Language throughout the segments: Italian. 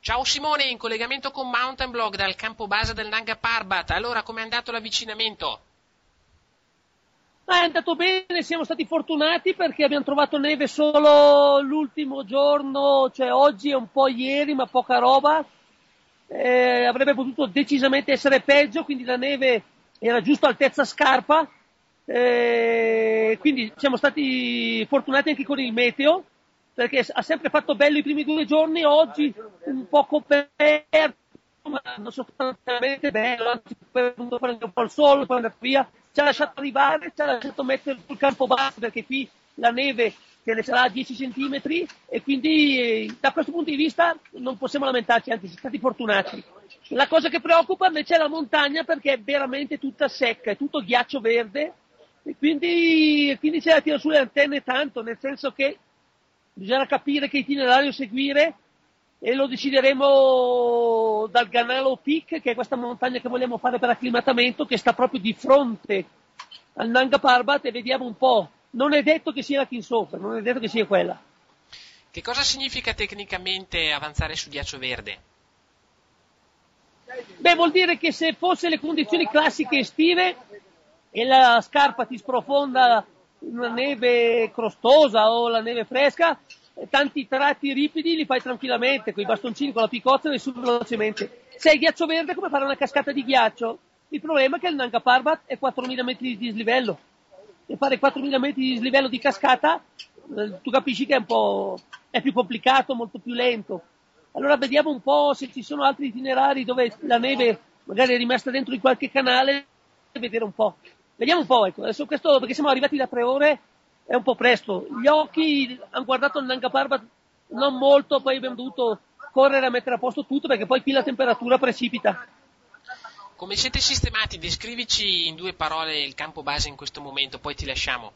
Ciao Simone, in collegamento con Mountain Blog dal campo base del Nanga Parbat. Allora, com'è andato l'avvicinamento? È andato bene, siamo stati fortunati perché abbiamo trovato neve solo l'ultimo giorno, cioè oggi e un po' ieri, ma poca roba. Avrebbe potuto decisamente essere peggio, quindi la neve era giusto altezza scarpa. Quindi siamo stati fortunati anche con il meteo, perché ha sempre fatto bello i primi 2 giorni, oggi un po' coperto, ma non sostanzialmente bello, anzi poi è venuto a prendere un po' il sole, poi è andato via, ci ha lasciato arrivare, ci ha lasciato mettere sul campo basso, perché qui la neve ce ne sarà 10 centimetri e quindi da questo punto di vista non possiamo lamentarci, anzi siamo stati fortunati. La cosa che preoccupa invece è la montagna, perché è veramente tutta secca, è tutto ghiaccio verde e quindi c'è da tirare sulle antenne tanto, nel senso che bisogna capire che itinerario seguire e lo decideremo dal Ganalo Peak, che è questa montagna che vogliamo fare per acclimatamento, che sta proprio di fronte al Nanga Parbat, e vediamo un po'. Non è detto che sia la Kinsofer, non è detto che sia quella. Che cosa significa tecnicamente avanzare su ghiaccio verde? Beh, vuol dire che se fosse le condizioni classiche estive e la scarpa ti sprofonda una neve crostosa o la neve fresca, tanti tratti ripidi li fai tranquillamente, con i bastoncini, con la picozza e su velocemente. Se hai ghiaccio verde è come fare una cascata di ghiaccio. Il problema è che il Nanga Parbat è 4.000 metri di dislivello. E fare 4.000 metri di dislivello di cascata, tu capisci che è più complicato, molto più lento. Allora vediamo un po' se ci sono altri itinerari dove la neve magari è rimasta dentro in qualche canale, e vedere un po'. Vediamo un po', ecco. Adesso questo, perché siamo arrivati da 3 ore, è un po' presto. Gli occhi hanno guardato il Nanga Parbat non molto, poi abbiamo dovuto correre a mettere a posto tutto perché poi qui la temperatura precipita. Come siete sistemati? Descrivici in 2 parole il campo base in questo momento, poi ti lasciamo.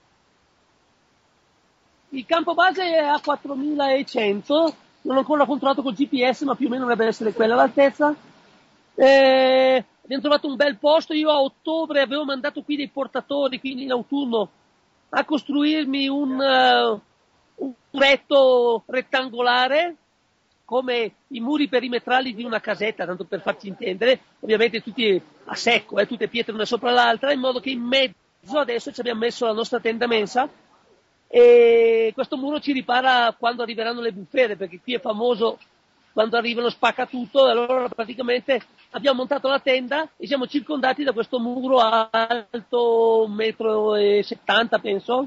Il campo base è a 4100, non ho ancora controllato col GPS, ma più o meno dovrebbe essere quella l'altezza. Abbiamo trovato un bel posto, io a ottobre avevo mandato qui dei portatori, quindi in autunno, a costruirmi un muretto rettangolare, come i muri perimetrali di una casetta, tanto per farci intendere, ovviamente tutti a secco, tutte pietre una sopra l'altra, in modo che in mezzo adesso ci abbiamo messo la nostra tenda mensa, e questo muro ci ripara quando arriveranno le bufere, perché qui è famoso quando arrivano spacca tutto, e allora praticamente abbiamo montato la tenda e siamo circondati da questo muro alto 1,70 m penso,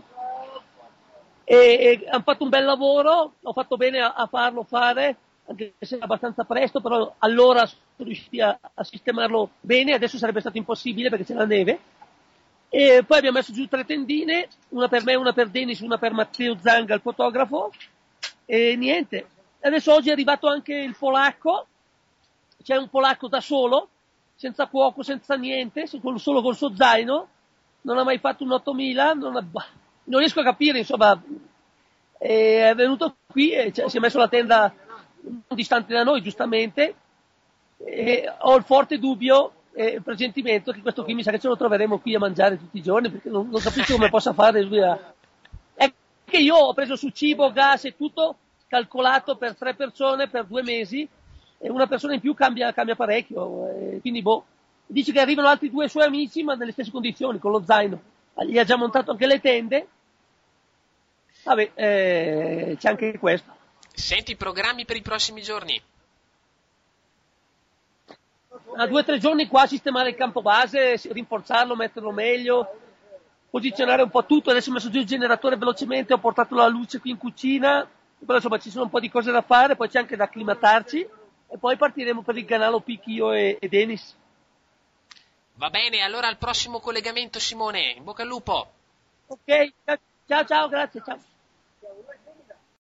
e hanno fatto un bel lavoro, ho fatto bene a farlo fare, anche se è abbastanza presto, però allora sono riusciti a sistemarlo bene, adesso sarebbe stato impossibile perché c'è la neve. E poi abbiamo messo giù 3 tendine, una per me, una per Denis, una per Matteo Zanga, il fotografo, e niente. Adesso oggi è arrivato anche il polacco, c'è un polacco da solo, senza cuoco, senza niente, solo col suo zaino, non ha mai fatto un 8000, non riesco a capire, insomma, è venuto qui e si è messo la tenda non distante da noi, giustamente, e ho il forte dubbio e il presentimento che questo qui mi sa che ce lo troveremo qui a mangiare tutti i giorni, perché non capisco come possa fare lui È che io ho preso su cibo, gas e tutto calcolato per 3 persone per 2 mesi, e una persona in più cambia parecchio, quindi dice che arrivano altri 2 suoi amici ma nelle stesse condizioni, con lo zaino, gli ha già montato anche le tende. Vabbè, c'è anche questo. Senti i programmi per i prossimi giorni. A 2 o 3 giorni qua sistemare il campo base, rinforzarlo, metterlo meglio, posizionare un po' tutto. Adesso ho messo giù il generatore velocemente, ho portato la luce qui in cucina, però insomma ci sono un po' di cose da fare, poi c'è anche da acclimatarci e poi partiremo per il Ganalo Peak io e Denis. Va bene, allora al prossimo collegamento Simone, in bocca al lupo. Ok, ciao ciao, grazie, ciao.